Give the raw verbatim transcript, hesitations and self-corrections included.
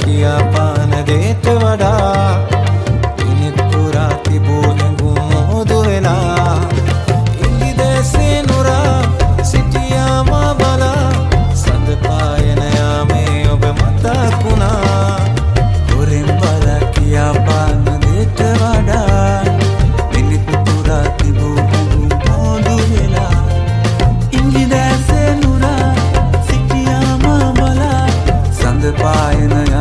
කියා පාන දේට වඩා ඉනිත් පුරා තිබූ හැඟුම් මොහොදු වෙලා ඉංගිදේසේ නුරා සිටියා මා බලා සඳ පායන යාමේ ඔබ මතක් වුණා හොරෙන් බලා කියා පාන දේට වඩා ඉනිත් පුරා තිබූ හැඟුම් මොහොදු වෙලා ඉංගිදේසේ නුරා සිටියා මා බලා සඳ පායන